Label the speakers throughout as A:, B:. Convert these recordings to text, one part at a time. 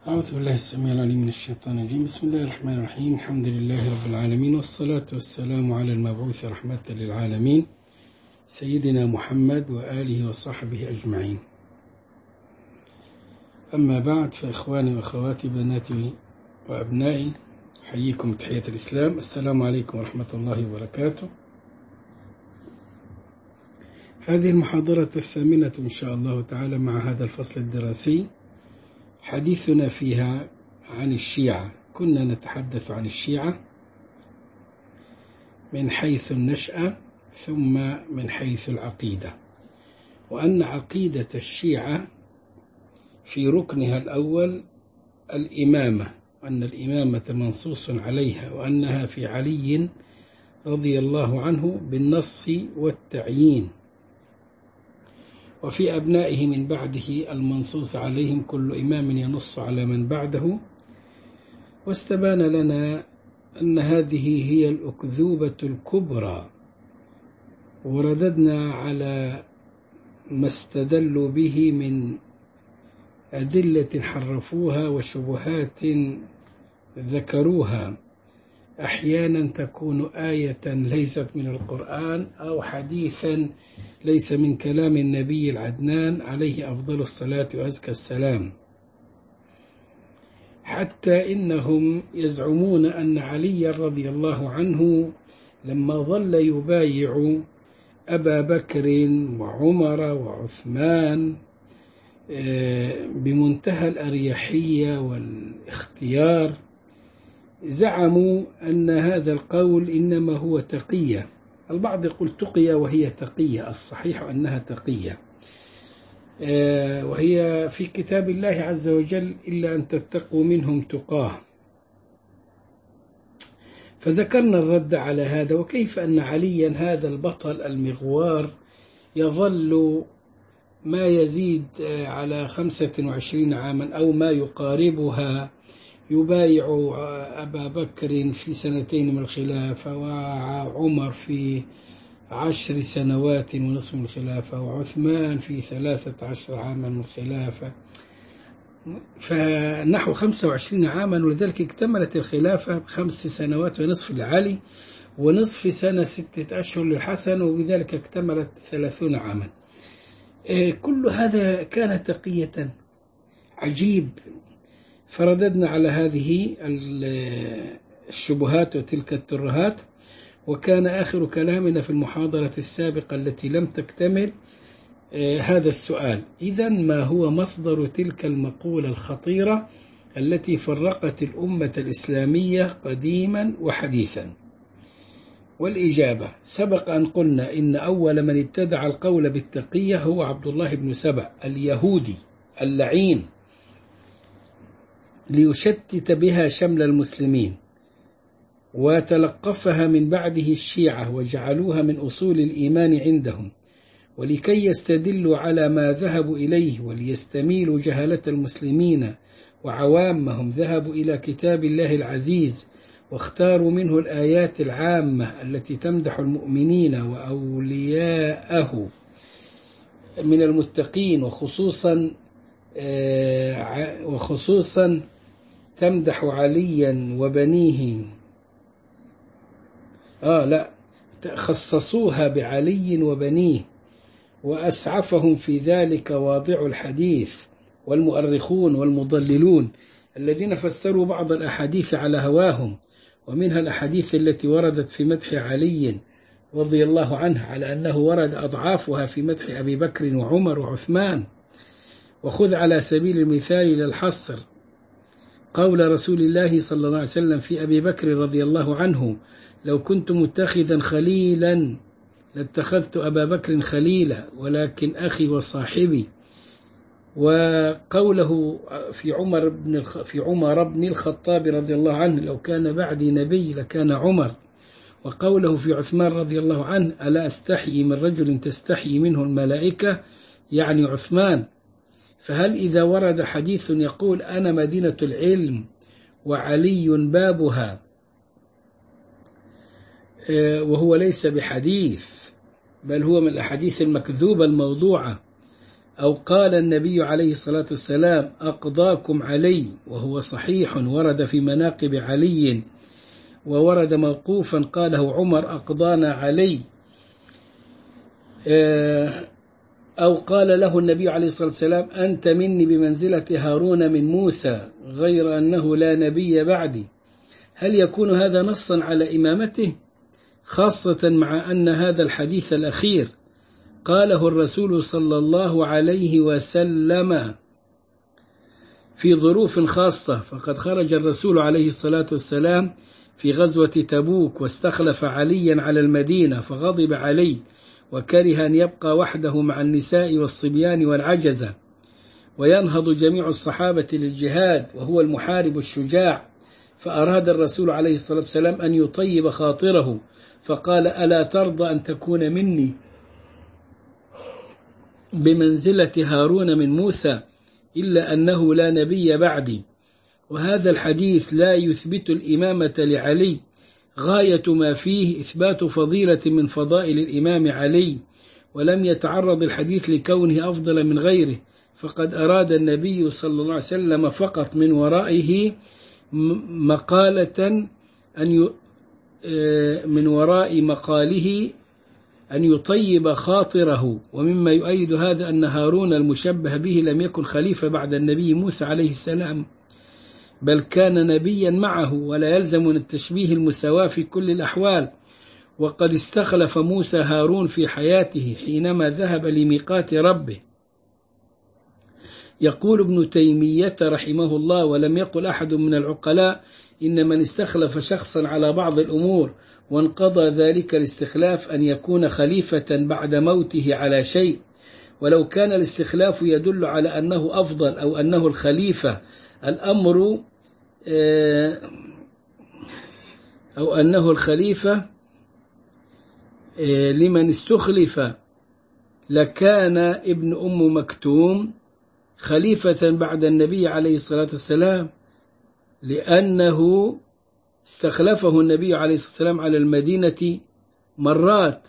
A: أعوذ بالله السميع العليم من الشيطان الرجيم. بسم الله الرحمن الرحيم. الحمد لله رب العالمين، والصلاة والسلام على المبعوث رحمة للعالمين سيدنا محمد وآله وصحبه أجمعين. أما بعد، فإخواني وأخواتي بناتي وأبنائي، حييكم تحية الإسلام. السلام عليكم ورحمة الله وبركاته. هذه المحاضرة الثامنة إن شاء الله تعالى مع هذا الفصل الدراسي. حديثنا فيها عن الشيعة. كنا نتحدث عن الشيعة من حيث النشأة ثم من حيث العقيدة، وأن عقيدة الشيعة في ركنها الأول الإمامة، أن الإمامة منصوص عليها، وأنها في علي رضي الله عنه بالنص والتعيين، وفي أبنائه من بعده المنصوص عليهم، كل إمام ينص على من بعده. واستبان لنا أن هذه هي الأكذوبة الكبرى، ورددنا على ما استدلوا به من أدلة حرفوها وشبهات ذكروها، أحيانا تكون آية ليست من القرآن أو حديثا ليس من كلام النبي العدنان عليه أفضل الصلاة وأزكى السلام، حتى إنهم يزعمون أن علي رضي الله عنه لما ظل يبايع أبا بكر وعمر وعثمان بمنتهى الأريحية والاختيار، زعموا أن هذا القول إنما هو تقية. البعض يقول تقية وهي تقية، الصحيح أنها تقية، وهي في كتاب الله عز وجل: إلا أن تتقوا منهم تقاه. فذكرنا الرد على هذا، وكيف أن عليا هذا البطل المغوار يظل ما يزيد على 25 عاما أو ما يقاربها يبايع أبا بكر في 2 من الخلافة، وعمر في 10 سنوات ونصف من الخلافة، وعثمان في 13 عاما من الخلافة، فنحو 25 عاما. ولذلك اكتملت الخلافة ب5 سنوات ونصف لعلي، ونصف سنة 6 أشهر للحسن، وبذلك اكتملت 30 عاما. كل هذا كان تقية. عجيب. فرددنا على هذه الشبهات وتلك الترهات، وكان آخر كلامنا في المحاضرة السابقة التي لم تكتمل هذا السؤال: إذن ما هو مصدر تلك المقولة الخطيرة التي فرقت الأمة الإسلامية قديما وحديثا؟ والإجابة: سبق أن قلنا إن أول من ابتدع القول بالتقية هو عبد الله بن سبأ اليهودي اللعين، ليشتت بها شمل المسلمين، وتلقفها من بعده الشيعة وجعلوها من أصول الإيمان عندهم، ولكي يستدلوا على ما ذهبوا إليه وليستميلوا جهلة المسلمين وعوامهم، ذهبوا إلى كتاب الله العزيز واختاروا منه الآيات العامة التي تمدح المؤمنين وأولياءه من المتقين، وخصوصا تمدح عليا وبنيه. خصصوها بعلي وبنيه، وأسعفهم في ذلك واضع الحديث والمؤرخون والمضللون الذين فسروا بعض الأحاديث على هواهم، ومنها الأحاديث التي وردت في مدح علي رضي الله عنه على أنه ورد أضعافها في مدح أبي بكر وعمر وعثمان. وخذ على سبيل المثال للحصر قول رسول الله صلى الله عليه وسلم في أبي بكر رضي الله عنه: لو كنت متخذا خليلا لاتخذت أبا بكر خليلا، ولكن أخي وصاحبي. وقوله في عمر بن الخطاب رضي الله عنه: لو كان بعدي نبي لكان عمر. وقوله في عثمان رضي الله عنه: ألا أستحيي من رجل تستحيي منه الملائكة، يعني عثمان. فهل إذا ورد حديث يقول أنا مدينة العلم وعلي بابها، وهو ليس بحديث بل هو من الأحاديث المكذوبة الموضوعة، أو قال النبي عليه الصلاة والسلام أقضاكم علي، وهو صحيح ورد في مناقب علي، وورد موقوفا قاله عمر أقضانا علي، أو قال له النبي عليه الصلاة والسلام أنت مني بمنزلة هارون من موسى غير أنه لا نبي بعدي، هل يكون هذا نصا على إمامته؟ خاصة مع أن هذا الحديث الأخير قاله الرسول صلى الله عليه وسلم في ظروف خاصة، فقد خرج الرسول عليه الصلاة والسلام في غزوة تبوك واستخلف عليا على المدينة، فغضب علي وكره أن يبقى وحده مع النساء والصبيان والعجزة، وينهض جميع الصحابة للجهاد وهو المحارب الشجاع، فأراد الرسول عليه الصلاة والسلام أن يطيب خاطره، فقال ألا ترضى أن تكون مني بمنزلة هارون من موسى إلا أنه لا نبي بعدي. وهذا الحديث لا يثبت الإمامة لعلي، غاية ما فيه إثبات فضيلة من فضائل الإمام علي، ولم يتعرض الحديث لكونه أفضل من غيره، فقد أراد النبي صلى الله عليه وسلم فقط من ورائه مقالة من وراء مقاله أن يطيب خاطره. ومما يؤيد هذا أن هارون المشبه به لم يكن خليفة بعد النبي موسى عليه السلام، بل كان نبيا معه، ولا يلزم من التشبيه المساواة في كل الأحوال، وقد استخلف موسى هارون في حياته حينما ذهب لميقات ربه. يقول ابن تيمية رحمه الله ولم يقل أحد من العقلاء إن من استخلف شخصا على بعض الأمور وانقضى ذلك الاستخلاف أن يكون خليفة بعد موته على شيء، ولو كان الاستخلاف يدل على أنه أفضل أو أنه الخليفة الأمر أو أنه الخليفة لمن استخلف لكان ابن أم مكتوم خليفة بعد النبي عليه الصلاة والسلام، لأنه استخلفه النبي عليه الصلاة والسلام على المدينة مرات،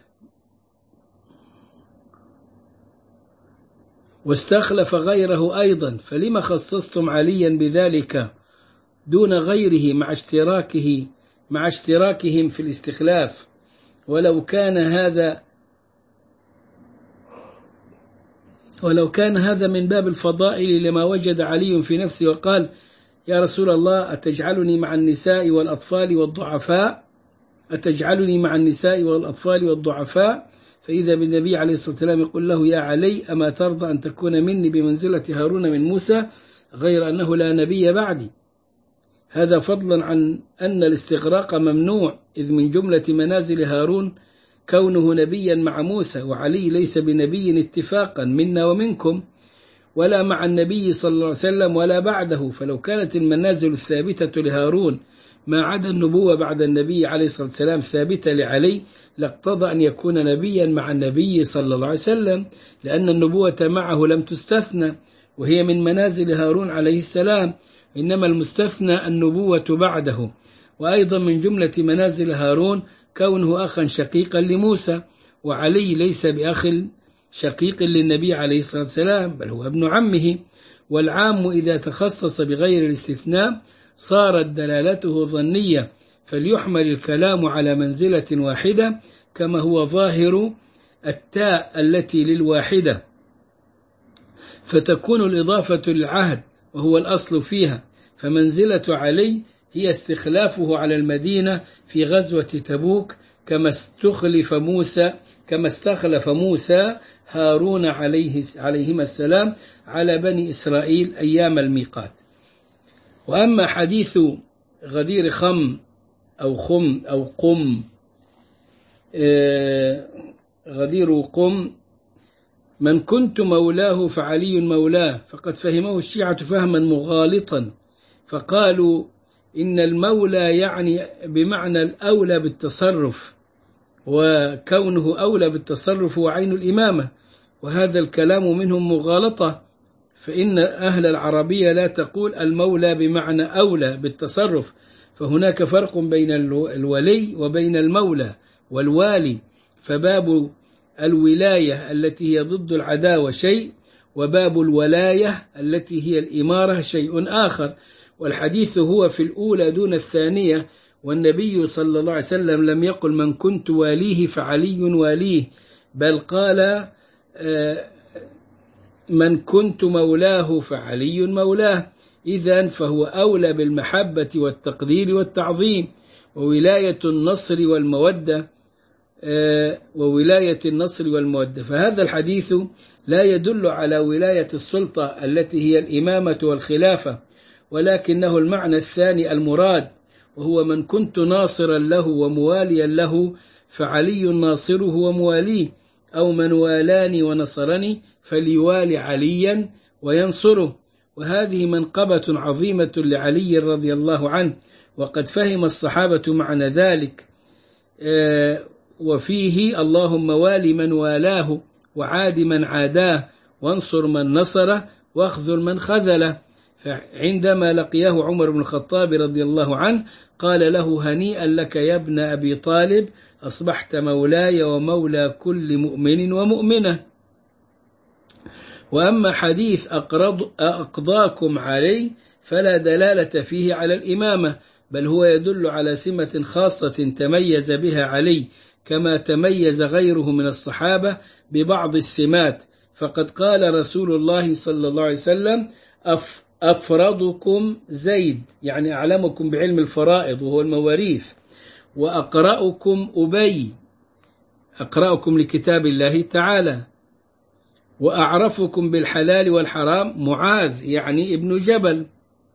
A: واستخلف غيره أيضا، فلما خصصتم عليا بذلك دون غيره مع اشتراكهم في الاستخلاف؟ ولو كان هذا من باب الفضائل لما وجد علي في نفسه وقال يا رسول الله أتجعلني مع النساء والأطفال والضعفاء؟ فإذا بالنبي عليه الصلاة والسلام يقول له يا علي أما ترضى أن تكون مني بمنزلة هارون من موسى غير أنه لا نبي بعدي؟ هذا فضلا عن أن الاستغراق ممنوع، إذ من جملة منازل هارون كونه نبيا مع موسى، وعلي ليس بنبي اتفاقا منا ومنكم، ولا مع النبي صلى الله عليه وسلم ولا بعده، فلو كانت المنازل الثابتة لهارون ما عدا النبوة بعد النبي عليه الصلاة والسلام ثابتة لعلي لاقتضى أن يكون نبيا مع النبي صلى الله عليه وسلم، لأن النبوة معه لم تستثنى وهي من منازل هارون عليه السلام، إنما المستثنى النبوة بعده. وأيضا من جملة منازل هارون كونه أخا شقيقا لموسى، وعلي ليس بأخ شقيق للنبي عليه الصلاة والسلام بل هو ابن عمه، والعام إذا تخصص بغير الاستثناء صارت دلالته ظنية، فليحمل الكلام على منزلة واحدة كما هو ظاهر التاء التي للواحدة، فتكون الإضافة للعهد وهو الأصل فيها، فمنزلة علي هي استخلافه على المدينة في غزوة تبوك كما استخلف موسى هارون عليهما السلام على بني إسرائيل أيام الميقات. وأما حديث غدير خم أو قم غدير قم من كنت مولاه فعلي مولاه، فقد فهمه الشيعة فهما مغالطا، فقالوا إن المولى يعني بمعنى الأولى بالتصرف، وكونه أولى بالتصرف هو عين الإمامة، وهذا الكلام منهم مغالطة، فإن أهل العربية لا تقول المولى بمعنى أولى بالتصرف، فهناك فرق بين الولي وبين المولى والوالي، فباب الولاية التي هي ضد العداوة شيء، وباب الولاية التي هي الإمارة شيء آخر، والحديث هو في الأولى دون الثانية. والنبي صلى الله عليه وسلم لم يقل من كنت واليه فعلي واليه، بل قال من كنت مولاه فعلي مولاه. إذن فهو أولى بالمحبة والتقدير والتعظيم وولاية النصر والمودة. فهذا الحديث لا يدل على ولاية السلطة التي هي الإمامة والخلافة، ولكنه المعنى الثاني المراد، وهو من كنت ناصرا له ومواليا له فعلي ناصره ومواليه، أو من والاني ونصرني فليوالي عليا وينصره. وهذه منقبة عظيمة لعلي رضي الله عنه، وقد فهم الصحابة معنى ذلك. وفيه اللهم والي من والاه وعاد من عاداه وانصر من نصره واخذل من خذله. فعندما لقيه عمر بن الخطاب رضي الله عنه قال له هنيئا لك يا ابن أبي طالب، أصبحت مولاي ومولى كل مؤمن ومؤمنة. وأما حديث أقضاكم علي فلا دلالة فيه على الإمامة، بل هو يدل على سمة خاصة تميز بها علي، كما تميز غيره من الصحابة ببعض السمات. فقد قال رسول الله صلى الله عليه وسلم أفرضكم زيد، يعني أعلمكم بعلم الفرائض وهو المواريث، وأقرأكم أبي، أقرأكم لكتاب الله تعالى، وأعرفكم بالحلال والحرام معاذ يعني ابن جبل،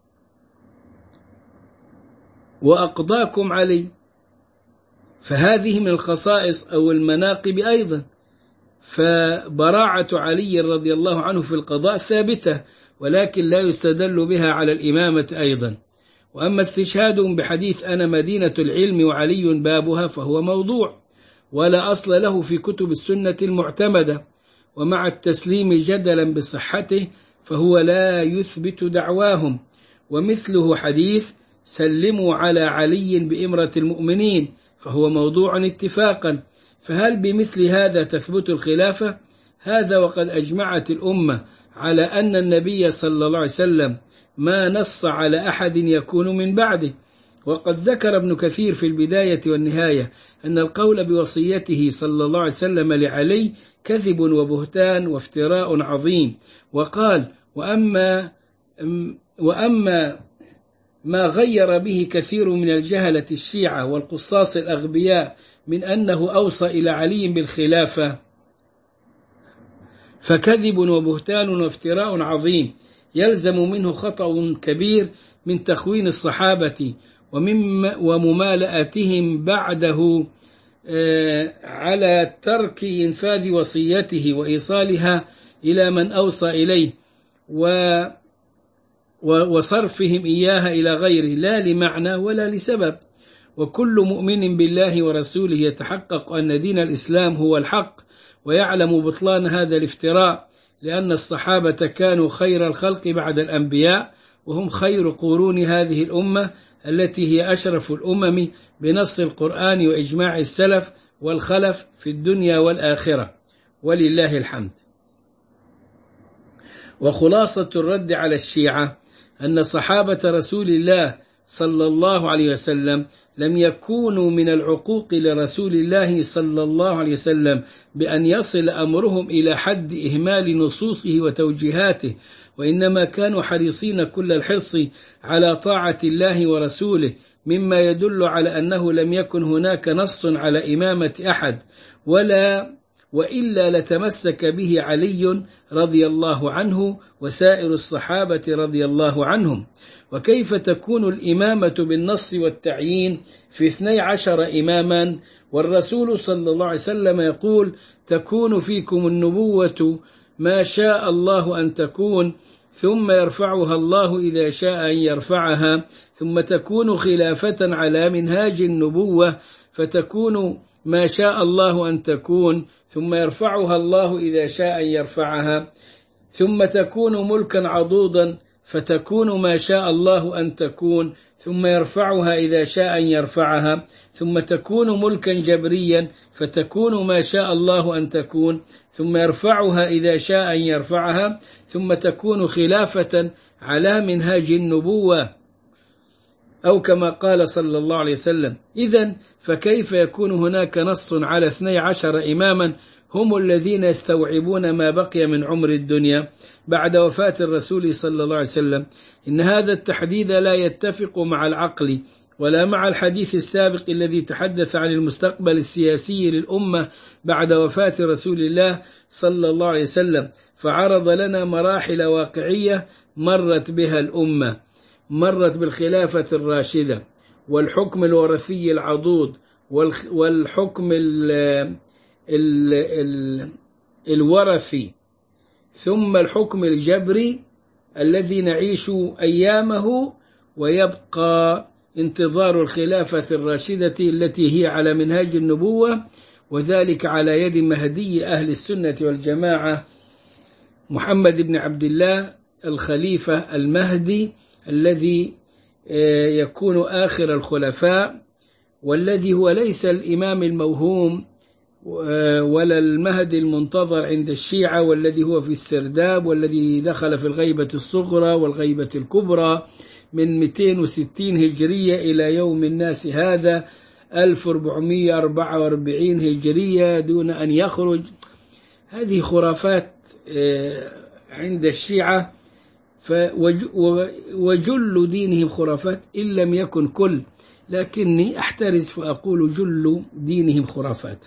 A: وأقضاكم علي. فهذه من الخصائص أو المناقب أيضا. فبراعة علي رضي الله عنه في القضاء ثابتة، ولكن لا يستدل بها على الإمامة أيضا. وأما استشهادهم بحديث أنا مدينة العلم وعلي بابها فهو موضوع ولا أصل له في كتب السنة المعتمدة، ومع التسليم جدلا بصحته فهو لا يثبت دعواهم. ومثله حديث سلموا على علي بإمرة المؤمنين فهو موضوع اتفاقا. فهل بمثل هذا تثبت الخلافة؟ هذا وقد أجمعت الأمة على أن النبي صلى الله عليه وسلم ما نص على أحد يكون من بعده. وقد ذكر ابن كثير في البداية والنهاية أن القول بوصيته صلى الله عليه وسلم لعلي كذب وبهتان وافتراء عظيم. وقال وأما ما غير به كثير من الجهلة الشيعة والقصاص الأغبياء من أنه أوصى إلى علي بالخلافة فكذب وبهتان وافتراء عظيم، يلزم منه خطأ كبير من تخوين الصحابة وممالأتهم بعده على ترك إنفاذ وصيته وإيصالها إلى من أوصى إليه وصرفهم إياها إلى غيره لا لمعنى ولا لسبب. وكل مؤمن بالله ورسوله يتحقق أن دين الإسلام هو الحق ويعلم بطلان هذا الافتراء، لأن الصحابة كانوا خير الخلق بعد الأنبياء، وهم خير قرون هذه الأمة التي هي أشرف الأمم بنص القرآن وإجماع السلف والخلف في الدنيا والآخرة، ولله الحمد. وخلاصة الرد على الشيعة أن صحابة رسول الله صلى الله عليه وسلم لم يكونوا من العقوق لرسول الله صلى الله عليه وسلم بأن يصل أمرهم إلى حد إهمال نصوصه وتوجيهاته، وإنما كانوا حريصين كل الحرص على طاعة الله ورسوله، مما يدل على أنه لم يكن هناك نص على إمامة أحد وإلا لتمسك به علي رضي الله عنه وسائر الصحابة رضي الله عنهم. وكيف تكون الإمامة بالنص والتعيين في 12 إماما، والرسول صلى الله عليه وسلم يقول تكون فيكم النبوة ما شاء الله أن تكون، ثم يرفعها الله إذا شاء أن يرفعها، ثم تكون خلافة على منهاج النبوة فتكون ما شاء الله أن تكون، ثم يرفعها الله إذا شاء أن يرفعها، ثم تكون ملكا عضوضا فتكون ما شاء الله أن تكون، ثم يرفعها إذا شاء أن يرفعها، ثم تكون ملكا جبريا فتكون ما شاء الله أن تكون، ثم يرفعها إذا شاء أن يرفعها، ثم تكون خلافة على منهاج النبوة، أو كما قال صلى الله عليه وسلم. إذن فكيف يكون هناك نص على 12 إماما هم الذين يستوعبون ما بقي من عمر الدنيا بعد وفاة الرسول صلى الله عليه وسلم؟ إن هذا التحديد لا يتفق مع العقل ولا مع الحديث السابق الذي تحدث عن المستقبل السياسي للأمة بعد وفاة رسول الله صلى الله عليه وسلم، فعرض لنا مراحل واقعية مرت بها الأمة، مرت بالخلافة الراشدة والحكم الوراثي العضوض والحكم الوراثي، ثم الحكم الجبري الذي نعيش أيامه، ويبقى انتظار الخلافة الراشدة التي هي على منهاج النبوة، وذلك على يد مهدي أهل السنة والجماعة محمد بن عبد الله الخليفة المهدي، الذي يكون آخر الخلفاء، والذي هو ليس الإمام الموهوم ولا المهدي المنتظر عند الشيعة، والذي هو في السرداب، والذي دخل في الغيبة الصغرى والغيبة الكبرى من 260 هجرية إلى يوم الناس هذا 1444 هجرية دون أن يخرج. هذه خرافات عند الشيعة، وجل دينهم خرافات إن لم يكن كل، لكني أحترز فأقول جل دينهم خرافات.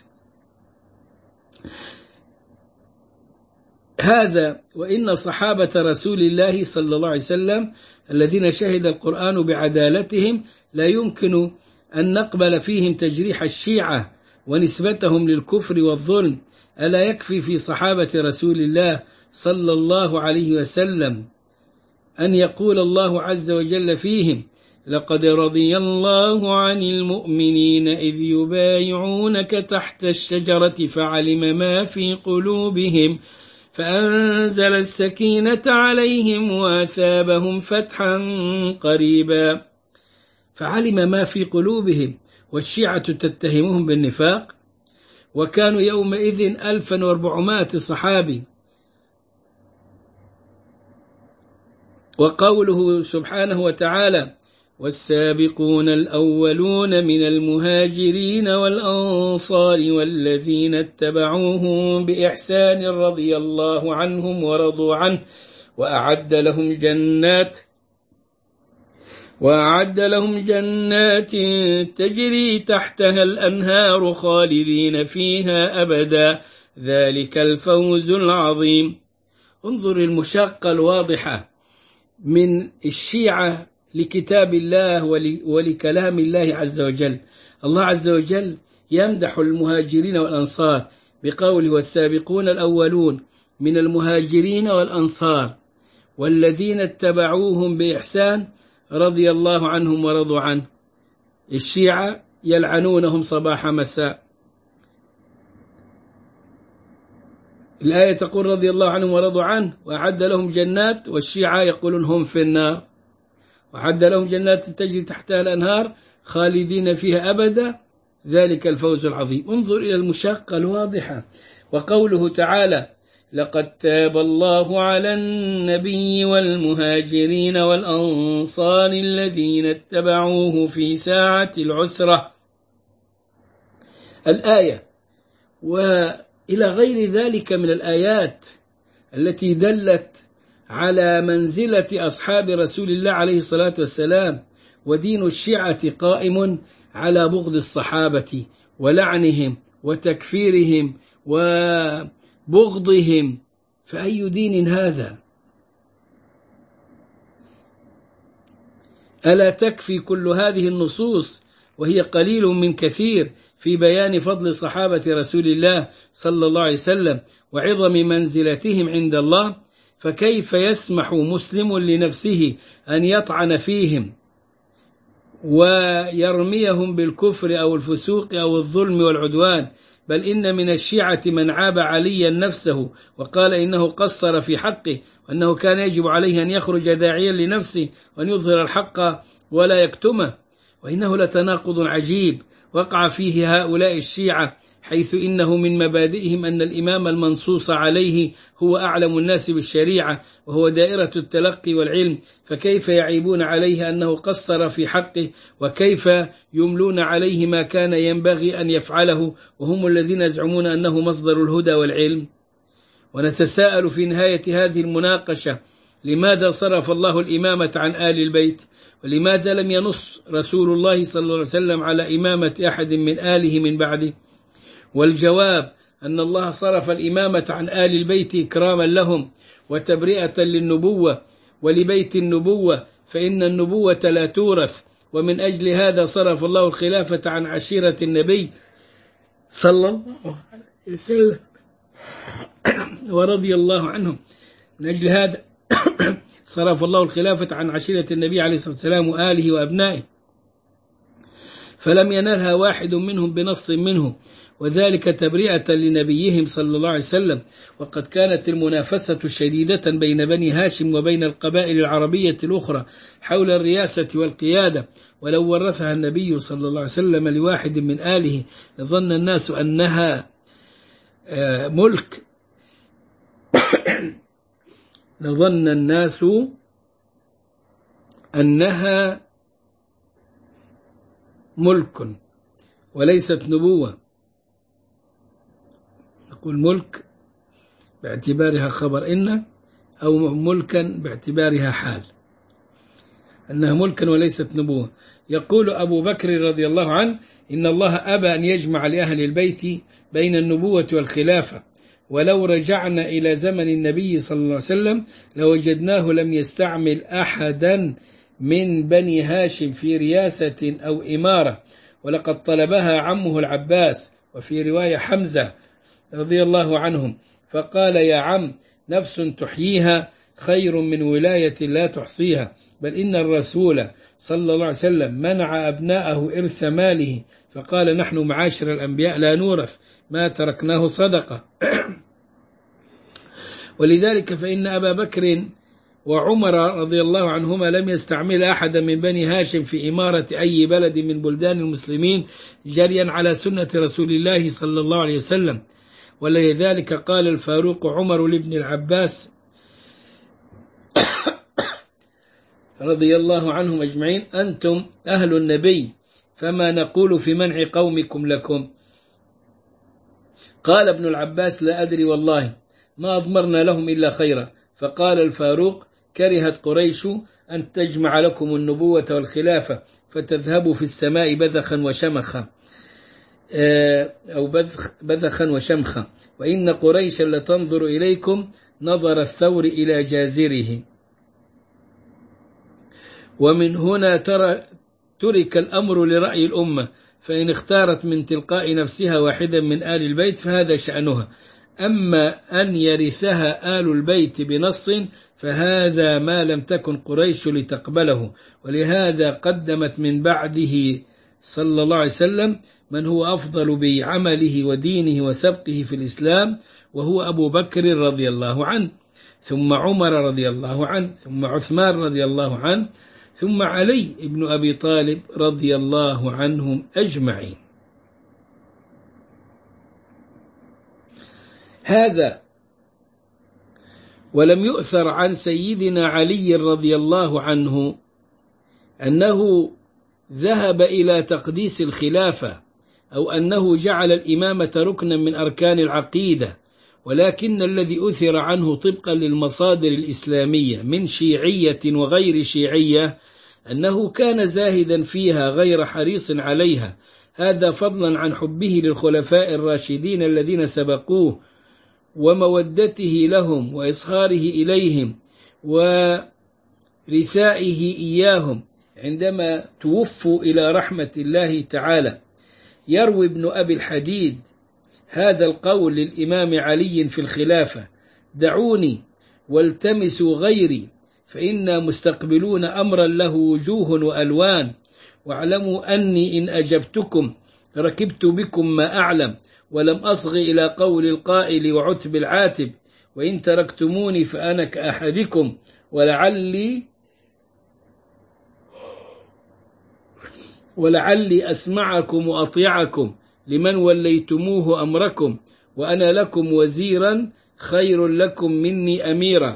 A: هذا وإن صحابة رسول الله صلى الله عليه وسلم الذين شهد القرآن بعدالتهم لا يمكن أن نقبل فيهم تجريح الشيعة ونسبتهم للكفر والظلم. ألا يكفي في صحابة رسول الله صلى الله عليه وسلم أن يقول الله عز وجل فيهم: لقد رضي الله عن المؤمنين إذ يبايعونك تحت الشجرة فعلم ما في قلوبهم فأنزل السكينة عليهم وأثابهم فتحا قريبا. فعلم ما في قلوبهم، والشيعة تتهمهم بالنفاق، وكانوا يومئذ 1400 صحابي. وقوله سبحانه وتعالى: والسابقون الأولون من المهاجرين والأنصار والذين اتبعوهم بإحسان رضي الله عنهم ورضوا عنه وأعد لهم جنات تجري تحتها الأنهار خالدين فيها أبدا ذلك الفوز العظيم. انظر المشاقة الواضحة من الشيعة لكتاب الله ولكلام الله عز وجل. الله عز وجل يمدح المهاجرين والأنصار بقوله: والسابقون الأولون من المهاجرين والأنصار والذين اتبعوهم بإحسان رضي الله عنهم ورضوا عنه. الشيعة يلعنونهم صباح مساء. الآية تقول رضي الله عنهم ورضوا عنه وأعد لهم جنات، والشيعة يقولون هم في النار. وأعد لهم جنات تجري تحتها الأنهار خالدين فيها أبدا ذلك الفوز العظيم. انظر إلى المشاقة الواضحة. وقوله تعالى: لقد تاب الله على النبي والمهاجرين والأنصار الذين اتبعوه في ساعة العسرة. الآية وإلى غير ذلك من الآيات التي دلت على منزلة أصحاب رسول الله عليه الصلاة والسلام. ودين الشيعة قائم على بغض الصحابة ولعنهم وتكفيرهم وبغضهم، فأي دين هذا؟ ألا تكفي كل هذه النصوص وهي قليل من كثير في بيان فضل صحابة رسول الله صلى الله عليه وسلم وعظم منزلتهم عند الله؟ فكيف يسمح مسلم لنفسه أن يطعن فيهم ويرميهم بالكفر أو الفسوق أو الظلم والعدوان بل إن من الشيعة من عاب عليا نفسه وقال إنه قصر في حقه، وأنه كان يجب عليه أن يخرج داعيا لنفسه وأن يظهر الحق ولا يكتمه، وإنه لتناقض عجيب وقع فيه هؤلاء الشيعة، حيث إنه من مبادئهم أن الإمام المنصوص عليه هو أعلم الناس بالشريعة وهو دائرة التلقي والعلم، فكيف يعيبون عليه أنه قصر في حقه، وكيف يملون عليه ما كان ينبغي أن يفعله وهم الذين يزعمون أنه مصدر الهدى والعلم؟ ونتساءل في نهاية هذه المناقشة: لماذا صرف الله الإمامة عن آل البيت؟ ولماذا لم ينص رسول الله صلى الله عليه وسلم على إمامة أحد من آله من بعده؟ والجواب أن الله صرف الإمامة عن آل البيت إكراما لهم وتبرئة للنبوة ولبيت النبوة، فإن النبوة لا تورث، ومن أجل هذا صرف الله الخلافة عن عشيرة النبي صلى الله عليه وسلم ورضي الله عنهم. من أجل هذا صرف الله الخلافة عن عشيرة النبي عليه الصلاة والسلام وآله وأبنائه، فلم ينلها واحد منهم بنص منه، وذلك تبرئة لنبيهم صلى الله عليه وسلم. وقد كانت المنافسة شديدة بين بني هاشم وبين القبائل العربية الأخرى حول الرياسة والقيادة، ولو ورثها النبي صلى الله عليه وسلم لواحد من آله لظن الناس أنها ملك لظن الناس أنها ملك وليست نبوة. نقول ملك باعتبارها خبر إن، أو ملكا باعتبارها حال، أنها ملكا وليست نبوة. يقول أبو بكر رضي الله عنه: إن الله أبى أن يجمع لأهل البيت بين النبوة والخلافة، ولو رجعنا إلى زمن النبي صلى الله عليه وسلم لوجدناه لم يستعمل أحدا من بني هاشم في رياسة أو إمارة، ولقد طلبها عمه العباس، وفي رواية حمزة رضي الله عنهم، فقال: يا عم، نفس تحييها خير من ولاية لا تحصيها، بل إن الرسول صلى الله عليه وسلم منع أبناءه إرث ماله، فقال: نحن معاشر الأنبياء لا نورث ما تركناه صدقة. ولذلك فإن أبا بكر وعمر رضي الله عنهما لم يستعمل أحدا من بني هاشم في إمارة أي بلد من بلدان المسلمين جريا على سنة رسول الله صلى الله عليه وسلم. ولذلك قال الفاروق عمر لابن العباس رضي الله عنهم أجمعين: أنتم أهل النبي، فما نقول في منع قومكم لكم؟ قال ابن العباس: لا أدري والله، ما أضمرنا لهم إلا خيرا. فقال الفاروق: كرهت قريش أن تجمع لكم النبوة والخلافة فتذهبوا في السماء بذخا وشمخا، أو بذخا وشمخا، وإن قريشا لتنظر إليكم نظر الثور إلى جازره. ومن هنا ترك الأمر لرأي الأمة، فإن اختارت من تلقاء نفسها واحدا من آل البيت فهذا شأنها، أما أن يرثها آل البيت بنص فهذا ما لم تكن قريش لتقبله. ولهذا قدمت من بعده صلى الله عليه وسلم من هو أفضل بعمله ودينه وسبقه في الإسلام، وهو أبو بكر رضي الله عنه، ثم عمر رضي الله عنه، ثم عثمان رضي الله عنه، ثم علي بن أبي طالب رضي الله عنهم أجمعين. هذا ولم يؤثر عن سيدنا علي رضي الله عنه أنه ذهب إلى تقديس الخلافة أو أنه جعل الإمامة ركنا من أركان العقيدة، ولكن الذي أثر عنه طبقا للمصادر الإسلامية من شيعية وغير شيعية أنه كان زاهدا فيها غير حريص عليها، هذا فضلا عن حبه للخلفاء الراشدين الذين سبقوه ومودته لهم وإصهاره إليهم ورثائه إياهم عندما توفوا إلى رحمة الله تعالى. يروي ابن أبي الحديد هذا القول للإمام علي في الخلافة: دعوني والتمسوا غيري، فإنا مستقبلون أمرا له وجوه وألوان، واعلموا أني إن أجبتكم ركبت بكم ما أعلم ولم أصغ إلى قول القائل وعتب العاتب وإن تركتموني فأنا كأحدكم ولعلي أسمعكم وأطيعكم لمن وليتموه أمركم وأنا لكم وزيرا خير لكم مني أميرا.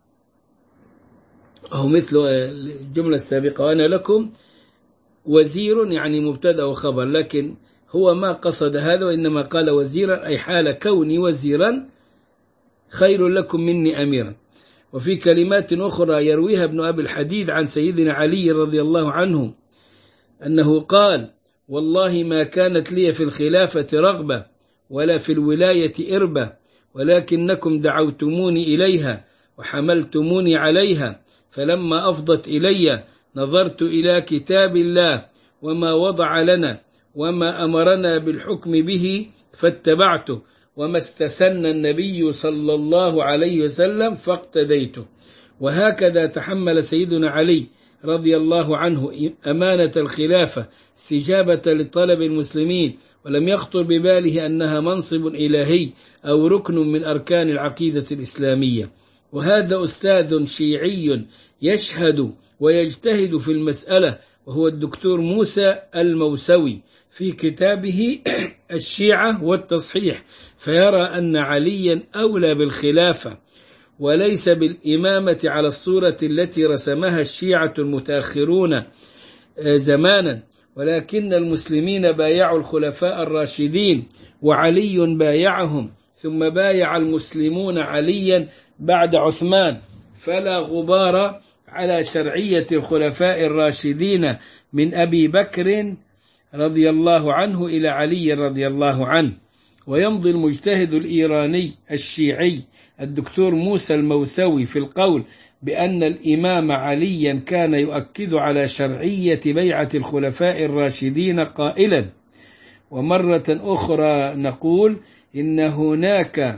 A: أو مثل الجملة السابقة وأنا لكم وزير يعني مبتدأ وخبر، لكن هو ما قصد هذا وإنما قال وزيرا أي حال كوني وزيرا خير لكم مني أميرا. وفي كلمات أخرى يرويها ابن أبي الحديد عن سيدنا علي رضي الله عنه أنه قال والله ما كانت لي في الخلافة رغبة ولا في الولاية إربة ولكنكم دعوتموني إليها وحملتموني عليها فلما أفضت إلي نظرت إلى كتاب الله وما وضع لنا وما أمرنا بالحكم به فاتبعته وما استسن النبي صلى الله عليه وسلم فاقتديته. وهكذا تحمل سيدنا علي رضي الله عنه أمانة الخلافة استجابة لطلب المسلمين ولم يخطر بباله أنها منصب إلهي أو ركن من أركان العقيدة الإسلامية. وهذا أستاذ شيعي يشهد ويجتهد في المسألة وهو الدكتور موسى الموسوي في كتابه الشيعة والتصحيح، فيرى أن عليا أولى بالخلافة وليس بالإمامة على الصورة التي رسمها الشيعة المتأخرون زمانا، ولكن المسلمين بايعوا الخلفاء الراشدين وعلي بايعهم ثم بايع المسلمون عليا بعد عثمان، فلا غبار على شرعية الخلفاء الراشدين من أبي بكر رضي الله عنه إلى علي رضي الله عنه. ويمضي المجتهد الإيراني الشيعي الدكتور موسى الموسوي في القول بأن الإمام عليا كان يؤكد على شرعية بيعة الخلفاء الراشدين قائلا ومرة أخرى نقول إن هناك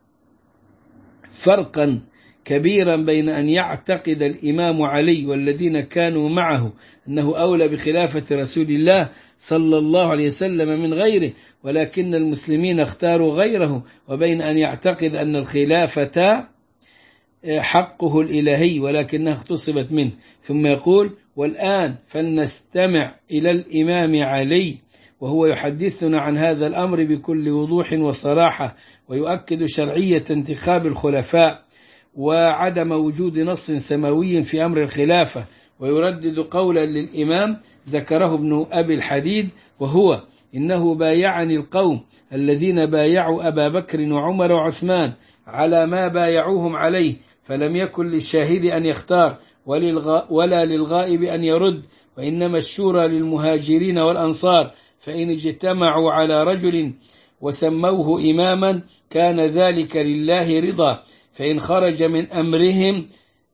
A: فرقا كبيرا بين أن يعتقد الإمام علي والذين كانوا معه أنه أولى بخلافة رسول الله صلى الله عليه وسلم من غيره ولكن المسلمين اختاروا غيره، وبين أن يعتقد أن الخلافة حقه الإلهي ولكنها اغتصبت منه. ثم يقول والآن فلنستمع إلى الإمام علي وهو يحدثنا عن هذا الأمر بكل وضوح وصراحة ويؤكد شرعية انتخاب الخلفاء وعدم وجود نص سماوي في أمر الخلافة، ويردد قولا للإمام ذكره ابن أبي الحديد وهو إنه بايعني القوم الذين بايعوا أبا بكر وعمر وعثمان على ما بايعوهم عليه فلم يكن للشاهد أن يختار ولا للغائب أن يرد، وإنما الشورى للمهاجرين والأنصار، فإن اجتمعوا على رجل وسموه إماما كان ذلك لله رضا، فإن خرج من أمرهم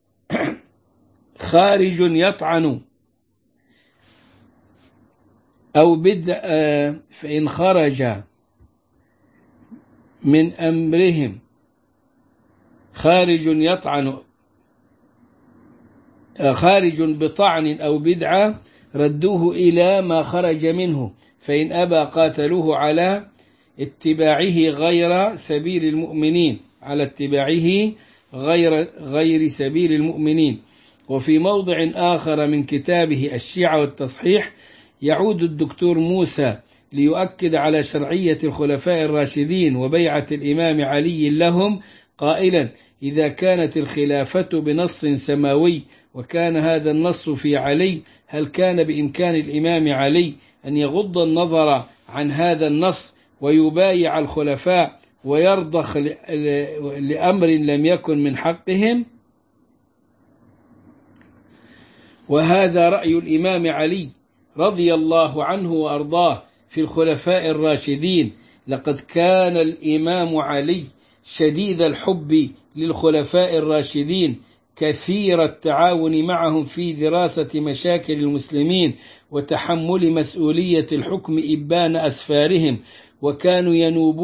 A: خارج يطعن أو فإن خرج من أمرهم خارج يطعن خارج بطعن أو بدعة ردوه إلى ما خرج منه، فإن أبى قاتلوه على اتباعه غير سبيل المؤمنين غير سبيل المؤمنين. وفي موضع آخر من كتابه الشيعة والتصحيح يعود الدكتور موسى ليؤكد على شرعية الخلفاء الراشدين وبيعة الإمام علي لهم قائلا إذا كانت الخلافة بنص سماوي وكان هذا النص في علي هل كان بإمكان الإمام علي أن يغض النظر عن هذا النص ويبايع الخلفاء ويرضخ لأمر لم يكن من حقهم؟ وهذا رأي الإمام علي رضي الله عنه وأرضاه في الخلفاء الراشدين. لقد كان الإمام علي شديد الحب للخلفاء الراشدين كثير التعاون معهم في دراسة مشاكل المسلمين وتحمل مسؤولية الحكم إبان أسفارهم، وكانوا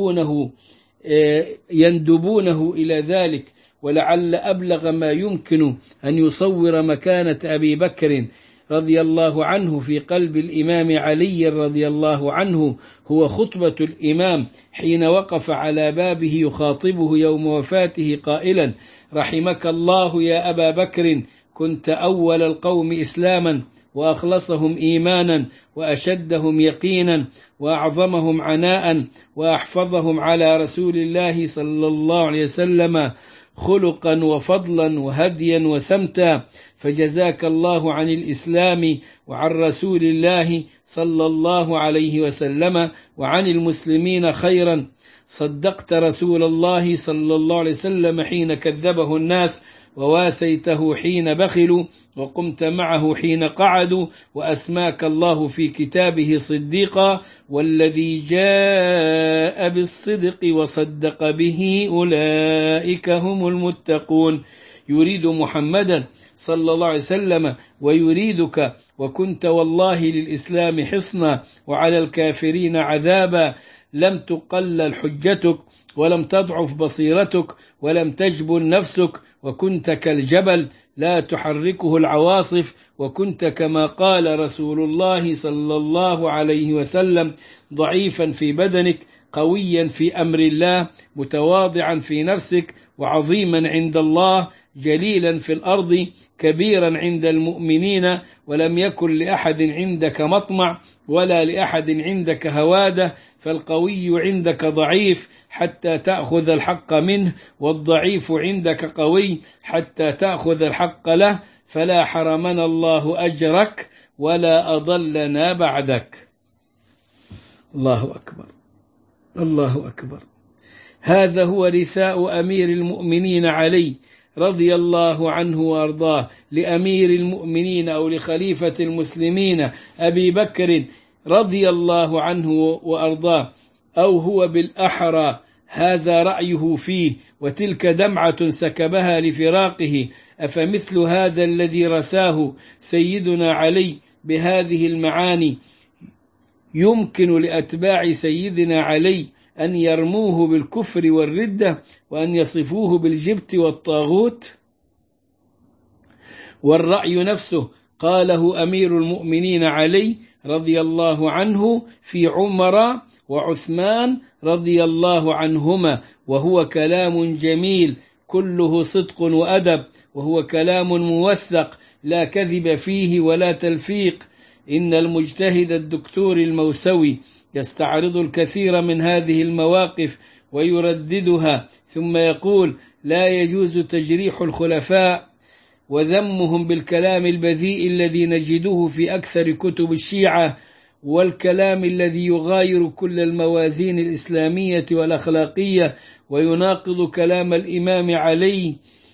A: يندبونه إلى ذلك. ولعل أبلغ ما يمكن أن يصور مكانة أبي بكر رضي الله عنه في قلب الإمام علي رضي الله عنه هو خطبة الإمام حين وقف على بابه يخاطبه يوم وفاته قائلا: رحمك الله يا أبا بكر، كنت أول القوم إسلاما وأخلصهم إيمانا وأشدهم يقينا وأعظمهم عناء وأحفظهم على رسول الله صلى الله عليه وسلم خلقا وفضلا وهديا وسمتا، فجزاك الله عن الإسلام وعن رسول الله صلى الله عليه وسلم وعن المسلمين خيرا. صدقت رسول الله صلى الله عليه وسلم حين كذبه الناس، وواسيته حين بخلوا، وقمت معه حين قعدوا، وأسماك الله في كتابه صديقا، والذي جاء بالصدق وصدق به أولئك هم المتقون. يريد محمدا صلى الله عليه وسلم ويريدك، وكنت والله للإسلام حصنا وعلى الكافرين عذابا. لم تقلل حجتك ولم تضعف بصيرتك ولم تجبن نفسك، وكنت كالجبل لا تحركه العواصف، وكنت كما قال رسول الله صلى الله عليه وسلم ضعيفا في بدنك قويا في أمر الله، متواضعا في نفسك وعظيما عند الله، جليلا في الأرض كبيرا عند المؤمنين، ولم يكن لأحد عندك مطمع ولا لأحد عندك هوادة، فالقوي عندك ضعيف حتى تأخذ الحق منه، والضعيف عندك قوي حتى تأخذ الحق له، فلا حرمنا الله أجرك ولا أضلنا بعدك. الله أكبر، الله أكبر. هذا هو رثاء أمير المؤمنين علي رضي الله عنه وأرضاه لأمير المؤمنين أو لخليفة المسلمين أبي بكر رضي الله عنه وأرضاه، أو هو بالأحرى هذا رأيه فيه، وتلك دمعة سكبها لفراقه. أفمثل هذا الذي رثاه سيدنا علي بهذه المعاني يمكن لأتباع سيدنا علي أن يرموه بالكفر والردة، وأن يصفوه بالجبت والطاغوت؟ والرأي نفسه قاله أمير المؤمنين علي رضي الله عنه في عمر وعثمان رضي الله عنهما، وهو كلام جميل كله صدق وأدب، وهو كلام موثق لا كذب فيه ولا تلفيق. إن المجتهد الدكتور الموسوي يستعرض الكثير من هذه المواقف ويرددها، ثم يقول: لا يجوز تجريح الخلفاء وذمهم بالكلام البذيء الذي نجده في أكثر كتب الشيعة، والكلام الذي يغاير كل الموازين الإسلامية والأخلاقية ويناقض كلام الإمام علي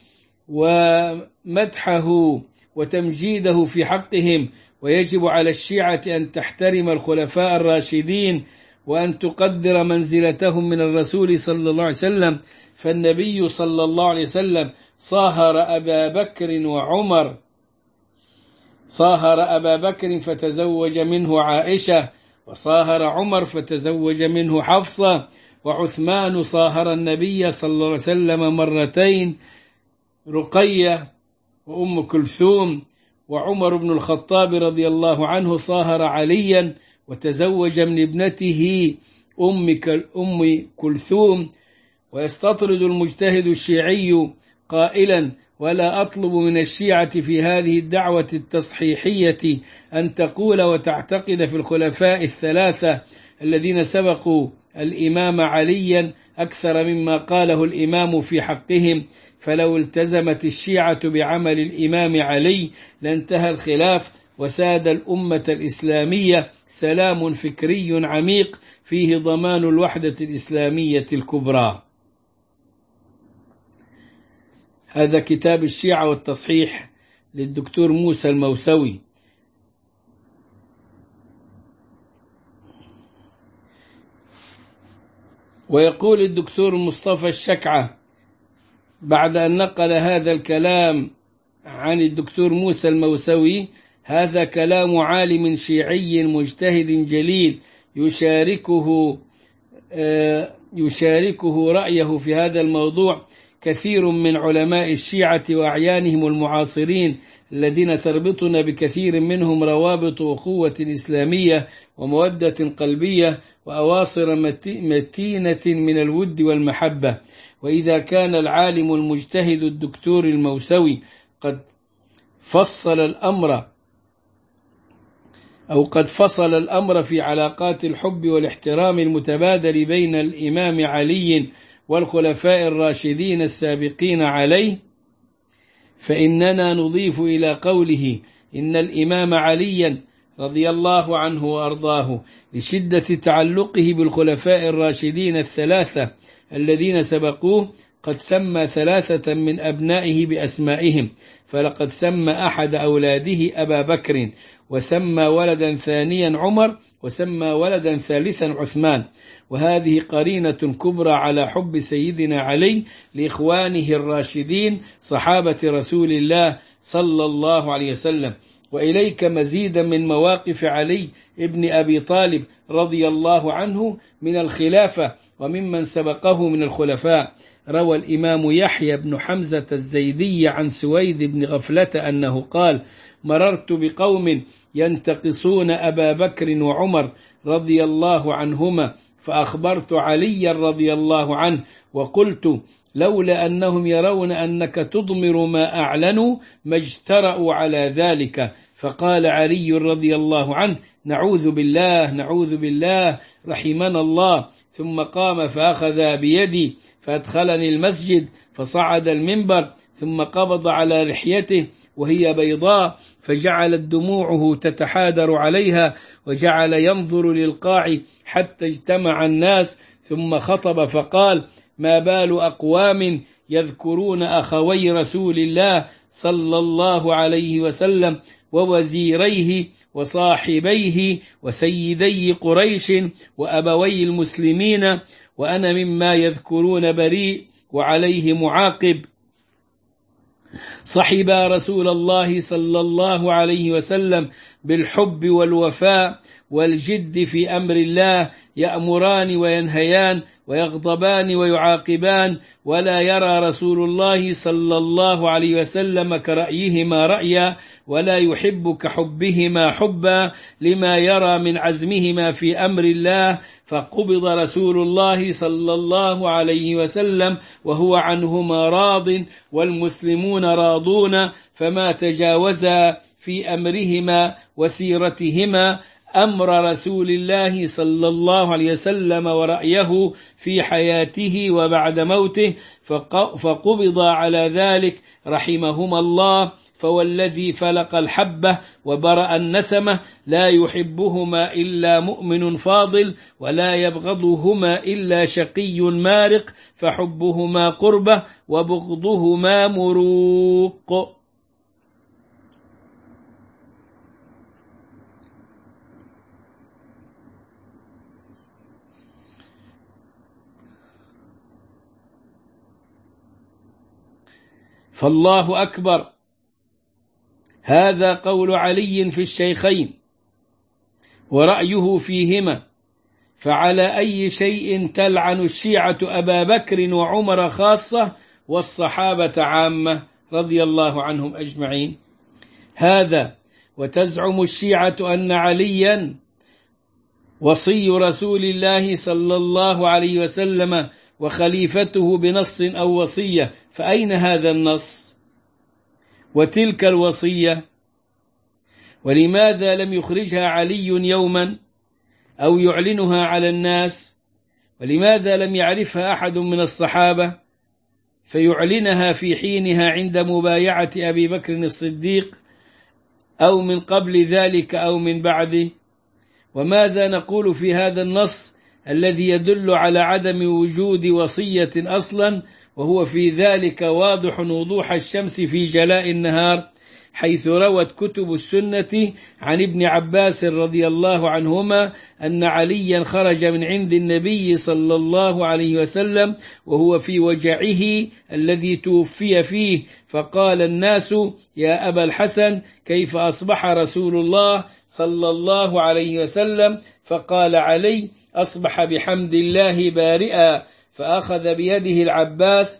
A: ومدحه وتمجيده في حقهم. ويجب على الشيعة أن تحترم الخلفاء الراشدين وأن تقدر منزلتهم من الرسول صلى الله عليه وسلم، فالنبي صلى الله عليه وسلم صاهر أبا بكر وعمر، صاهر أبا بكر فتزوج منه عائشة، وصاهر عمر فتزوج منه حفصة، وعثمان صاهر النبي صلى الله عليه وسلم مرتين، رقية وأم كلثوم، وعمر بن الخطاب رضي الله عنه صاهر عليا وتزوج من ابنته أم كلثوم. ويستطرد المجتهد الشيعي قائلا: ولا أطلب من الشيعة في هذه الدعوة التصحيحية أن تقول وتعتقد في الخلفاء الثلاثة الذين سبقوا الإمام عليا أكثر مما قاله الإمام في حقهم، فلو التزمت الشيعة بعمل الإمام علي لانتهى الخلاف وساد الأمة الإسلامية سلام فكري عميق فيه ضمان الوحدة الإسلامية الكبرى. هذا كتاب الشيعة والتصحيح للدكتور موسى الموسوي. ويقول الدكتور مصطفى الشكعة بعد أن نقل هذا الكلام عن الدكتور موسى الموسوي: هذا كلام عالم شيعي مجتهد جليل يشاركه رأيه في هذا الموضوع كثير من علماء الشيعة وأعيانهم المعاصرين الذين تربطنا بكثير منهم روابط أخوة إسلامية ومودة قلبية وأواصر متينة من الود والمحبة. وإذا كان العالم المجتهد الدكتور الموسوي قد فصل الأمر في علاقات الحب والاحترام المتبادل بين الإمام علي والخلفاء الراشدين السابقين عليه، فإننا نضيف إلى قوله إن الإمام عليا رضي الله عنه وأرضاه لشدة تعلقه بالخلفاء الراشدين الثلاثة الذين سبقوه قد سمى 3 من أبنائه بأسمائهم، فلقد سمى أحد أولاده أبا بكر، وسمى ولدا ثانيا عمر، وسمى ولدا ثالثا عثمان. وهذه قرينة كبرى على حب سيدنا علي لإخوانه الراشدين صحابة رسول الله صلى الله عليه وسلم. وإليك مزيدا من مواقف علي ابن أبي طالب رضي الله عنه من الخلافة وممن سبقه من الخلفاء. روى الإمام يحيى بن حمزة الزيدي عن سويد بن غفلة أنه قال: مررت بقوم ينتقصون أبا بكر وعمر رضي الله عنهما، فأخبرت علي رضي الله عنه وقلت: لولا أنهم يرون أنك تضمر ما أعلنوا ما اجترأوا على ذلك. فقال علي رضي الله عنه: نعوذ بالله نعوذ بالله رحمنا الله. ثم قام فأخذ بيدي فأدخلني المسجد فصعد المنبر، ثم قبض على لحيته وهي بيضاء فجعلت دموعه تتحادر عليها، وجعل ينظر للقاع حتى اجتمع الناس، ثم خطب فقال: ما بال أقوام يذكرون أخوي رسول الله صلى الله عليه وسلم ووزيريه وصاحبيه وسيدي قريش وأبوي المسلمين، وأنا مما يذكرون بريء وعليه معاقب. صحبا رسول الله صلى الله عليه وسلم بالحب والوفاء والجد في أمر الله، يأمران وينهيان ويغضبان ويعاقبان، ولا يرى رسول الله صلى الله عليه وسلم كرأيهما رأيا، ولا يحب كحبهما حبا، لما يرى من عزمهما في أمر الله. فقبض رسول الله صلى الله عليه وسلم وهو عنهما راض والمسلمون راضون، فما تجاوزا في أمرهما وسيرتهما أمر رسول الله صلى الله عليه وسلم ورأيه في حياته وبعد موته، فقبض على ذلك رحمهما الله. فوالذي فلق الحبة وبرأ النسمة لا يحبهما إلا مؤمن فاضل، ولا يبغضهما إلا شقي مارق، فحبهما قربة وبغضهما مروق. فالله أكبر. هذا قول علي في الشيخين ورأيه فيهما، فعلى أي شيء تلعن الشيعة أبا بكر وعمر خاصة والصحابة عامة رضي الله عنهم أجمعين؟ هذا وتزعم الشيعة أن عليا وصي رسول الله صلى الله عليه وسلم وخليفته بنص أو وصية، فأين هذا النص وتلك الوصية؟ ولماذا لم يخرجها علي يوما أو يعلنها على الناس؟ ولماذا لم يعرفها أحد من الصحابة فيعلنها في حينها عند مبايعة أبي بكر الصديق، أو من قبل ذلك أو من بعده؟ وماذا نقول في هذا النص الذي يدل على عدم وجود وصية أصلا، وهو في ذلك واضح وضوح الشمس في جلاء النهار، حيث روت كتب السنة عن ابن عباس رضي الله عنهما أن عليا خرج من عند النبي صلى الله عليه وسلم وهو في وجعه الذي توفي فيه، فقال الناس: يا أبا الحسن، كيف أصبح رسول الله صلى الله عليه وسلم؟ فقال علي: أصبح بحمد الله بارئا. فأخذ بيده العباس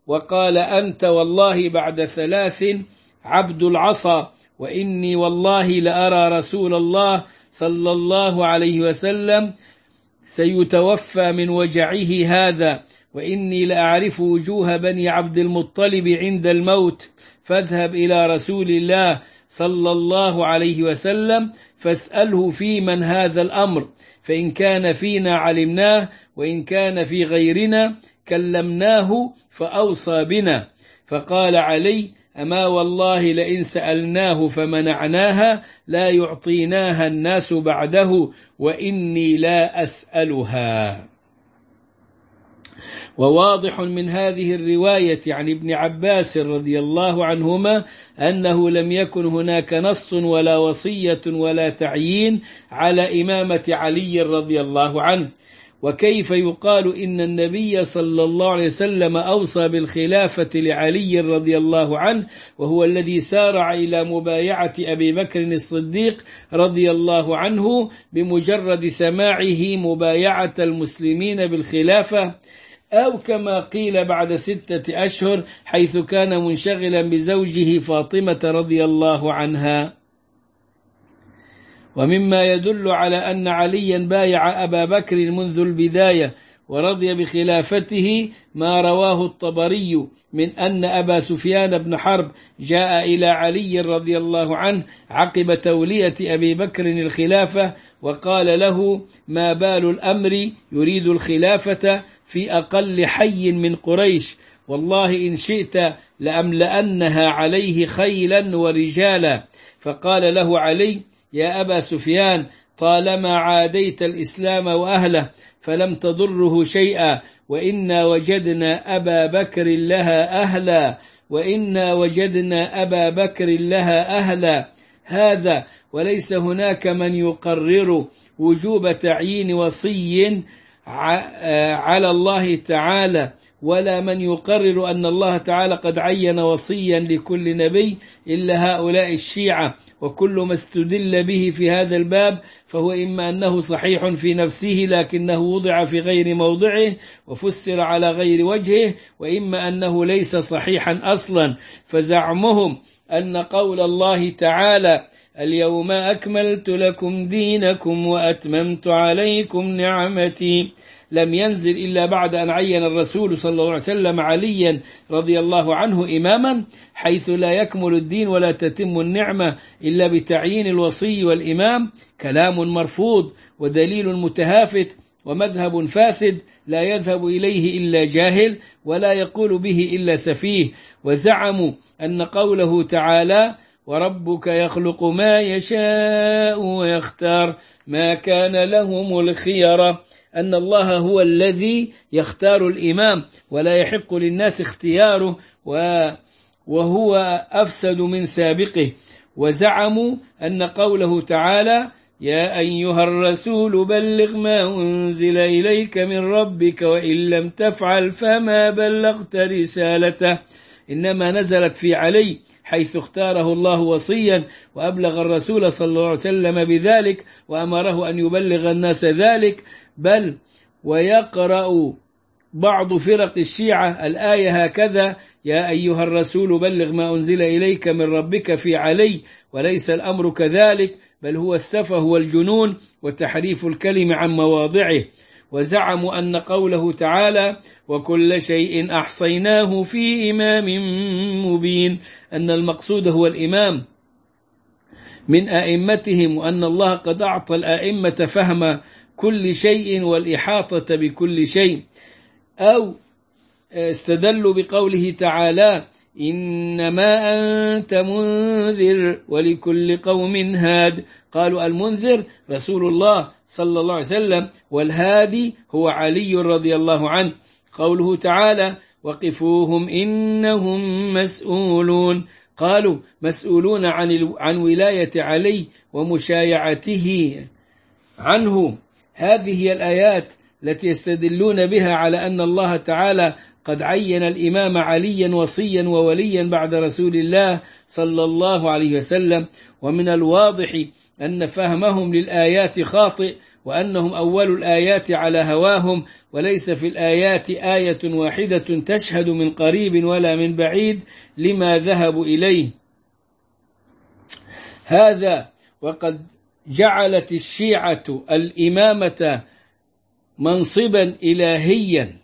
A: وقال أنت والله بعد 3 عبد العصا، وإني والله لأرى رسول الله صلى الله عليه وسلم سيتوفى من وجعه هذا، وإني لأعرف وجوه بني عبد المطلب عند الموت، فاذهب إلى رسول الله صلى الله عليه وسلم فاسأله في من هذا الأمر، فإن كان فينا علمناه، وإن كان في غيرنا كلمناه فأوصى بنا. فقال علي أما والله لئن سألناه فمنعناها لا يعطيناها الناس بعده، وإني لا أسألها. وواضح من هذه الرواية عن ابن عباس رضي الله عنهما أنه لم يكن هناك نص ولا وصية ولا تعيين على إمامة علي رضي الله عنه. وكيف يقال إن النبي صلى الله عليه وسلم أوصى بالخلافة لعلي رضي الله عنه، وهو الذي سارع إلى مبايعة أبي بكر الصديق رضي الله عنه بمجرد سماعه مبايعة المسلمين بالخلافة، أو كما قيل بعد 6 أشهر حيث كان منشغلا بزوجه فاطمة رضي الله عنها. ومما يدل على أن عليا بايع أبا بكر منذ البداية ورضي بخلافته ما رواه الطبري من أن أبا سفيان بن حرب جاء إلى علي رضي الله عنه عقب تولية أبي بكر الخلافة وقال له ما بال الأمر يريد الخلافة في أقل حي من قريش، والله إن شئت لأملأنها عليه خيلا ورجالا. فقال له علي يا أبا سفيان طالما عاديت الإسلام وأهله فلم تضره شيئا، وإنا وجدنا أبا بكر لها أهلا، وإنا وجدنا أبا بكر لها أهلا. هذا وليس هناك من يقرر وجوب تعيين وصي على الله تعالى، ولا من يقرر أن الله تعالى قد عين وصيا لكل نبي إلا هؤلاء الشيعة. وكل ما استدل به في هذا الباب فهو إما أنه صحيح في نفسه لكنه وضع في غير موضعه وفسر على غير وجهه، وإما أنه ليس صحيحا أصلا. فزعمهم أن قول الله تعالى اليوم أكملت لكم دينكم وأتممت عليكم نعمتي لم ينزل إلا بعد أن عين الرسول صلى الله عليه وسلم عليا رضي الله عنه إماما، حيث لا يكمل الدين ولا تتم النعمة إلا بتعيين الوصي والإمام، كلام مرفوض ودليل متهافت ومذهب فاسد لا يذهب إليه إلا جاهل ولا يقول به إلا سفيه. وزعموا أن قوله تعالى وربك يخلق ما يشاء ويختار ما كان لهم الخيرة، أن الله هو الذي يختار الإمام ولا يحق للناس اختياره وهو أفسد من سابقه. وزعموا أن قوله تعالى يا أيها الرسول بلغ ما أنزل إليك من ربك وإن لم تفعل فما بلغت رسالته إنما نزلت في علي حيث اختاره الله وصيا وأبلغ الرسول صلى الله عليه وسلم بذلك وأمره أن يبلغ الناس ذلك. بل ويقرأ بعض فرق الشيعة الآية هكذا يا أيها الرسول بلغ ما أنزل إليك من ربك في علي، وليس الأمر كذلك بل هو السفه والجنون وتحريف الكلم عن مواضعه. وزعموا أن قوله تعالى وكل شيء أحصيناه في إمام مبين أن المقصود هو الإمام من أئمتهم، وأن الله قد أعطى الأئمة فهم كل شيء والإحاطة بكل شيء. أو استدلوا بقوله تعالى إنما أنت منذر ولكل قوم هاد، قالوا المنذر رسول الله صلى الله عليه وسلم والهادي هو علي رضي الله عنه. قوله تعالى وقفوهم إنهم مسؤولون، قالوا مسؤولون عن ولاية علي ومشايعته عنه. هذه هي الآيات التي يستدلون بها على أن الله تعالى قد عين الإمام عليا وصيا ووليا بعد رسول الله صلى الله عليه وسلم. ومن الواضح أن فهمهم للآيات خاطئ، وأنهم أول الآيات على هواهم، وليس في الآيات آية واحدة تشهد من قريب ولا من بعيد لما ذهبوا إليه. هذا وقد جعلت الشيعة الإمامة منصبا إلهيا،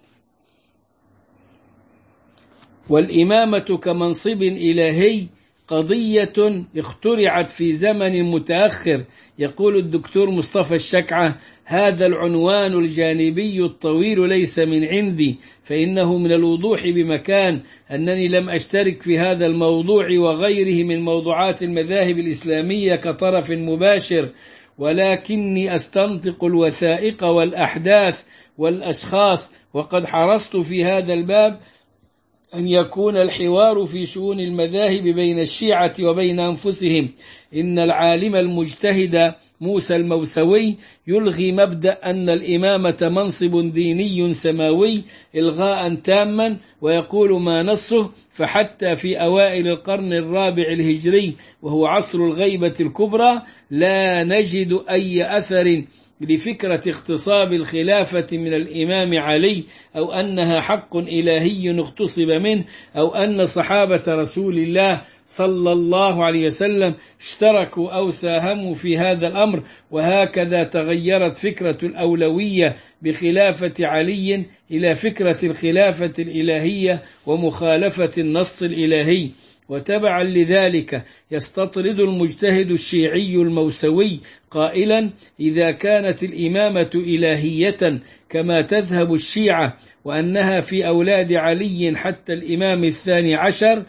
A: والإمامة كمنصب إلهي قضية اخترعت في زمن متأخر. يقول الدكتور مصطفى الشكعة: هذا العنوان الجانبي الطويل ليس من عندي، فإنه من الوضوح بمكان أنني لم أشترك في هذا الموضوع وغيره من موضوعات المذاهب الإسلامية كطرف مباشر، ولكني أستنطق الوثائق والأحداث والأشخاص، وقد حرصت في هذا الباب أن يكون الحوار في شؤون المذاهب بين الشيعة وبين أنفسهم. إن العالم المجتهد موسى الموسوي يلغي مبدأ أن الإمامة منصب ديني سماوي إلغاء تاما، ويقول ما نصه: فحتى في أوائل القرن الرابع الهجري وهو عصر الغيبة الكبرى لا نجد أي أثر لفكرة اغتصاب الخلافة من الإمام علي، أو أنها حق إلهي اغتصب منه، أو أن صحابة رسول الله صلى الله عليه وسلم اشتركوا أو ساهموا في هذا الأمر. وهكذا تغيرت فكرة الأولوية بخلافة علي إلى فكرة الخلافة الإلهية ومخالفة النص الإلهي. وتبعا لذلك يستطرد المجتهد الشيعي الموسوي قائلا: إذا كانت الإمامة إلهية كما تذهب الشيعة وأنها في أولاد علي حتى الإمام الثاني عشر،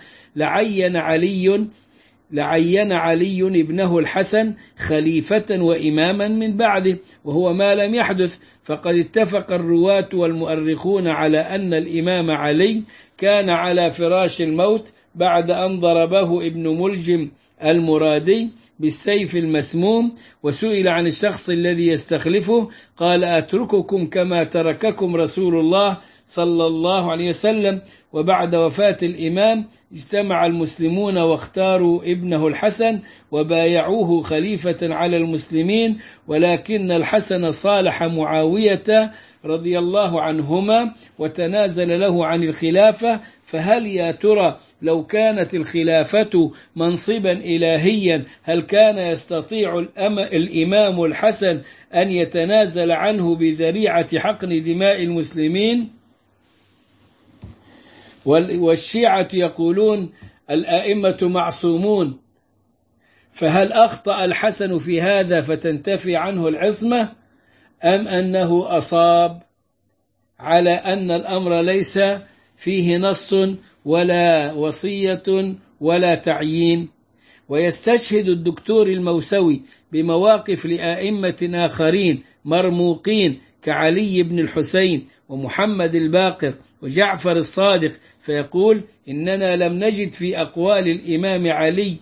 A: لعين علي ابنه الحسن خليفة وإماما من بعده، وهو ما لم يحدث. فقد اتفق الرواة والمؤرخون على أن الإمام علي كان على فراش الموت بعد أن ضربه ابن ملجم المرادي بالسيف المسموم، وسئل عن الشخص الذي يستخلفه قال: أترككم كما ترككم رسول الله صلى الله عليه وسلم. وبعد وفاة الإمام اجتمع المسلمون واختاروا ابنه الحسن وبايعوه خليفة على المسلمين، ولكن الحسن صالح معاوية رضي الله عنهما وتنازل له عن الخلافة. فهل يا ترى لو كانت الخلافة منصبا إلهيا هل كان يستطيع الإمام الحسن أن يتنازل عنه بذريعة حقن دماء المسلمين؟ والشيعة يقولون الأئمة معصومون، فهل أخطأ الحسن في هذا فتنتفي عنه العصمة، أم أنه أصاب على أن الأمر ليس فيه نص ولا وصية ولا تعيين؟ ويستشهد الدكتور الموسوي بمواقف لأئمة آخرين مرموقين كعلي بن الحسين ومحمد الباقر وجعفر الصادق، فيقول: إننا لم نجد في أقوال الإمام علي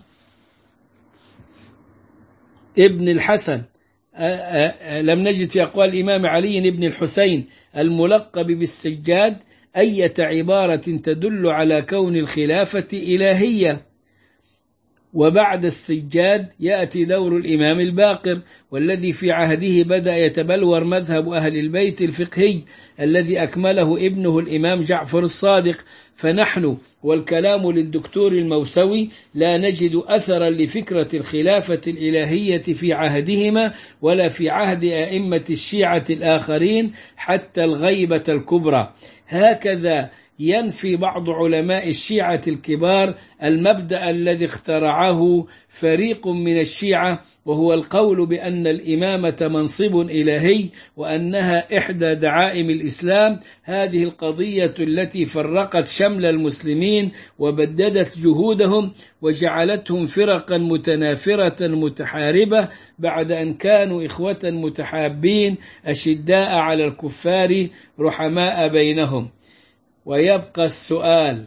A: ابن الحسن لم نجد في أقوال الإمام علي بن الحسين الملقب بالسجاد أي عبارة تدل على كون الخلافة إلهية. وبعد السجاد يأتي دور الإمام الباقر، والذي في عهده بدأ يتبلور مذهب أهل البيت الفقهي الذي أكمله ابنه الإمام جعفر الصادق. فنحن والكلام للدكتور الموسوي لا نجد أثرا لفكرة الخلافة الإلهية في عهدهما ولا في عهد أئمة الشيعة الآخرين حتى الغيبة الكبرى. هكذا ينفي بعض علماء الشيعة الكبار المبدأ الذي اخترعه فريق من الشيعة، وهو القول بأن الإمامة منصب إلهي وأنها إحدى دعائم الإسلام. هذه القضية التي فرقت شمل المسلمين وبددت جهودهم وجعلتهم فرقا متنافرة متحاربة بعد أن كانوا إخوة متحابين أشداء على الكفار رحماء بينهم. ويبقى السؤال: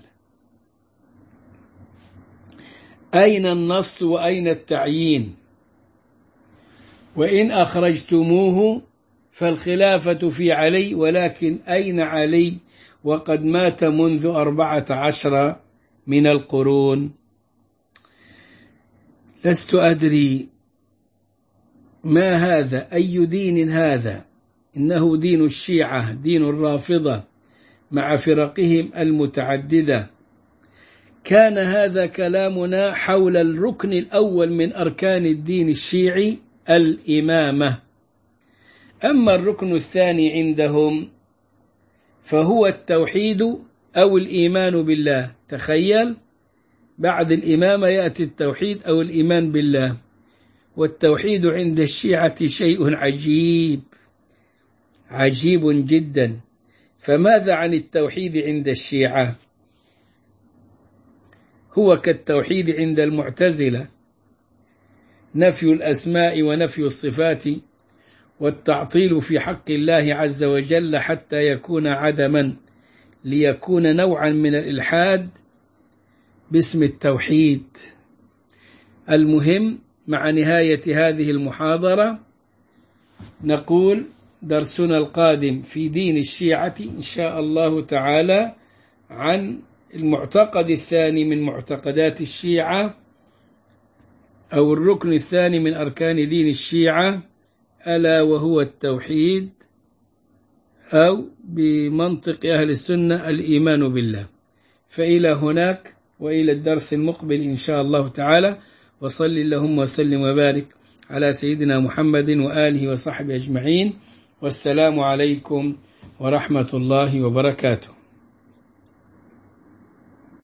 A: أين النص وأين التعيين؟ وإن أخرجتموه فالخلافة في علي، ولكن أين علي وقد مات منذ 14 من القرون؟ لست أدري ما هذا؟ أي دين هذا؟ إنه دين الشيعة، دين الرافضة مع فرقهم المتعددة. كان هذا كلامنا حول الركن الأول من أركان الدين الشيعي، الإمامة. أما الركن الثاني عندهم فهو التوحيد أو الإيمان بالله. تخيل، بعد الإمامة يأتي التوحيد أو الإيمان بالله. والتوحيد عند الشيعة شيء عجيب، عجيب جدا. فماذا عن التوحيد عند الشيعة؟ هو كالتوحيد عند المعتزلة، نفي الأسماء ونفي الصفات، والتعطيل في حق الله عز وجل حتى يكون عدما، ليكون نوعا من الإلحاد باسم التوحيد. المهم، مع نهاية هذه المحاضرة نقول درسنا القادم في دين الشيعة إن شاء الله تعالى عن المعتقد الثاني من معتقدات الشيعة، أو الركن الثاني من أركان دين الشيعة، ألا وهو التوحيد، أو بمنطق أهل السنة الإيمان بالله. فإلى هناك وإلى الدرس المقبل إن شاء الله تعالى، وصل اللهم وسلم وبارك على سيدنا محمد وآله وصحبه أجمعين، والسلام عليكم ورحمة الله وبركاته.